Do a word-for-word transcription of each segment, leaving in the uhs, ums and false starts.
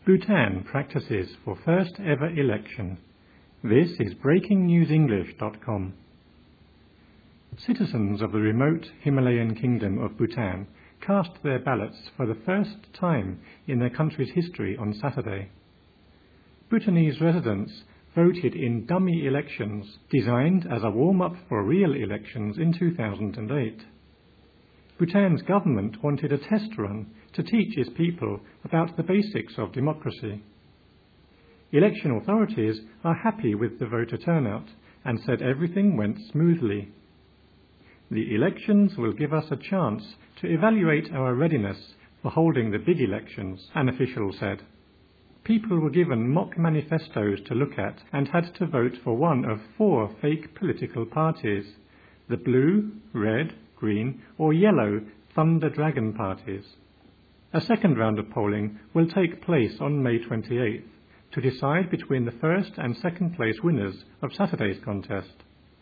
Bhutan practices for first ever election. This is breaking news english dot com. Citizens of the remote Himalayan kingdom of Bhutan cast their ballots for the first time in their country's history on Saturday. Bhutanese residents voted in dummy elections designed as a warm-up for real elections in two thousand eight. Bhutan's government wanted a test run to teach its people about the basics of democracy. Election authorities are happy with the voter turnout and said everything went smoothly. The elections will give us a chance to evaluate our readiness for holding the big elections, an official said. People were given mock manifestos to look at and had to vote for one of four fake political parties, the blue, red, green or yellow Thunder Dragon parties. A second round of polling will take place on May twenty-eighth to decide between the first and second place winners of Saturday's contest.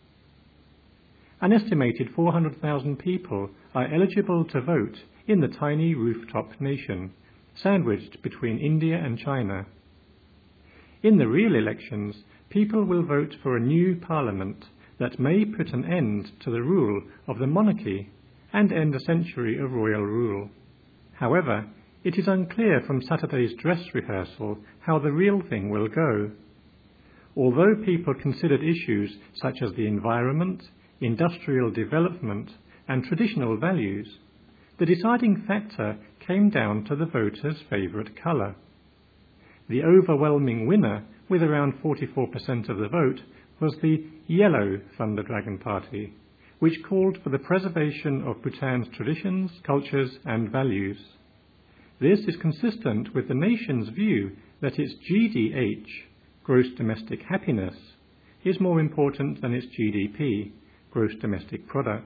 An estimated four hundred thousand people are eligible to vote in the tiny rooftop nation, sandwiched between India and China. In the real elections, people will vote for a new parliament that may put an end to the rule of the monarchy and end a century of royal rule. However, it is unclear from Saturday's dress rehearsal how the real thing will go. Although people considered issues such as the environment, industrial development and traditional values, the deciding factor came down to the voters' favourite colour. The overwhelming winner, with around forty-four percent of the vote, was the yellow Thunder Dragon Party, which called for the preservation of Bhutan's traditions, cultures and values. This is consistent with the nation's view that its G D H, gross domestic happiness, is more important than its G D P, gross domestic product.